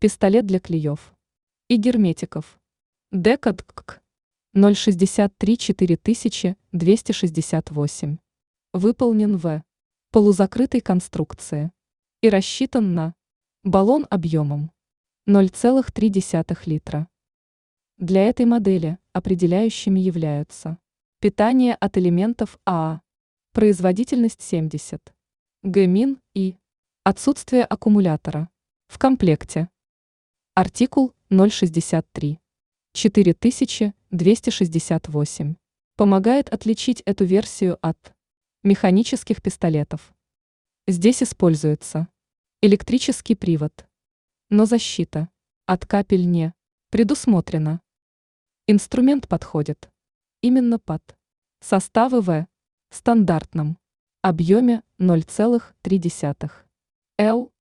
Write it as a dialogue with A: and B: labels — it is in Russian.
A: Пистолет для клеев и герметиков. ДКДК 063 4268. Выполнен в полузакрытой конструкции и рассчитан на баллон объемом 0,3 литра. Для этой модели определяющими являются питание от элементов АА, производительность 70 г-мин и отсутствие аккумулятора в комплекте. Артикул 063 4268 помогает отличить эту версию от механических пистолетов. Здесь используется электрический привод, но защита от капель не предусмотрена. Инструмент подходит именно под составы в стандартном объеме 0,3 Л